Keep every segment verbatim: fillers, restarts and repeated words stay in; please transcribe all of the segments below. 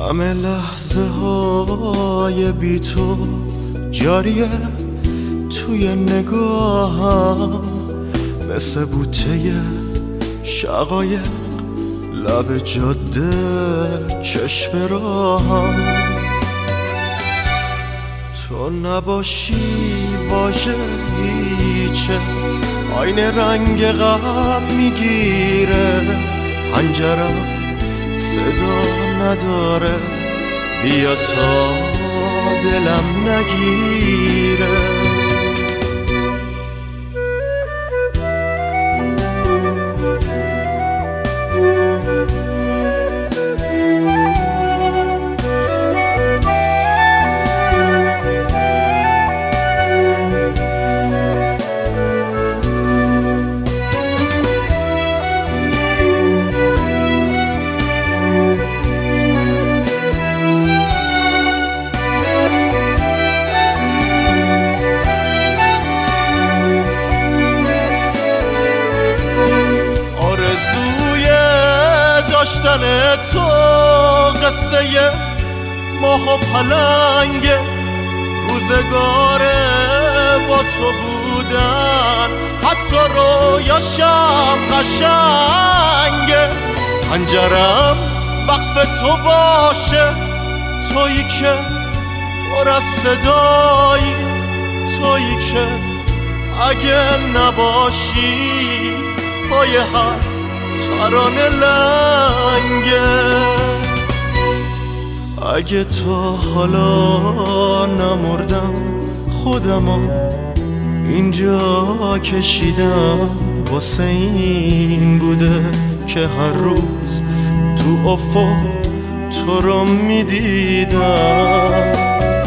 همه لحظه های بی تو جاریه توی نگاهم، مثل بوته شقایق لب جاده چشم راهم. تو نباشی واژه هیچه، آینه رنگ غم میگیره، حنجرم صدا نداره، بیا تا دلم نگیره. داشتن تو قصه ماه و پلنگه، روزگار با تو بودن حتی رویاشم قشنگه. پنجرم وقف تو باشه، تویی که پر از صدایی، تویی که اگه نباشی پای هر ترانه لنگه. اگه تا حالا نمردم خودمو اینجا کشیدم، واسه این بوده که هر روز تو افق تو رو میدیدم.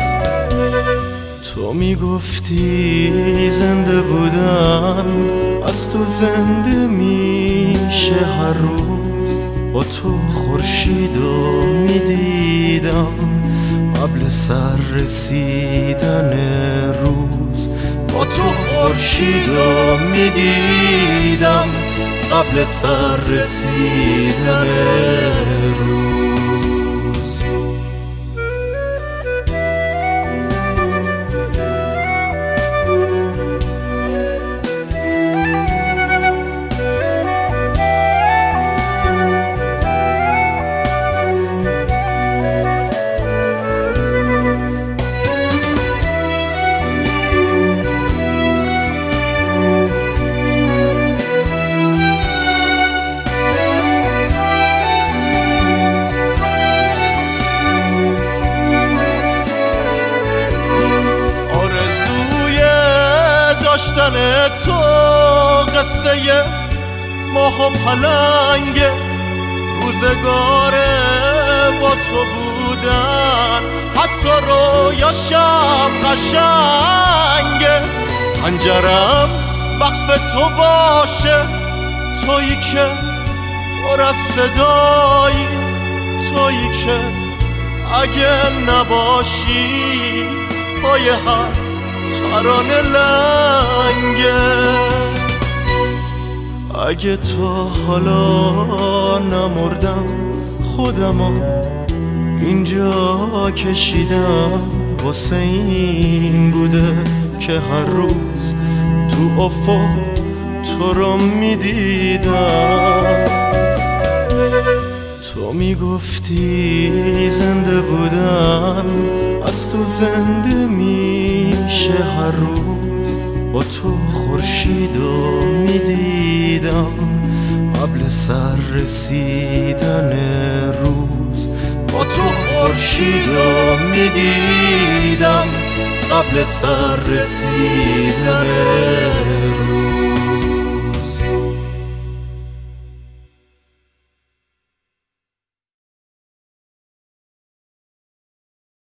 تو میگفتی زنده بودن از تو زنده میشه، هر روز با تو خورشیدو میدیدم قبل سر رسیدن روز. با تو خورشیدو میدیدم قبل سر رسیدن روز. داشتن تو قصه ماه و پلنگه، روزگار با تو بودن حتی رویاشم قشنگه. حنجرم وقف تو باشه، تویی که پر از صدایی، تویی که اگه نباشی پای هر ترانه لنگه. اگه تا حالا نمردم خودمو اینجا کشیدم، واسه این بوده که هر روز تو افق تو رو میدیدم. تو میگفتی زنده بودن از تو زنده میشه، هر روز با تو خورشیدو میدیدم قبل سر رسیدن روز. با تو خورشیدو میدیدم قبل سر رسیدن روز.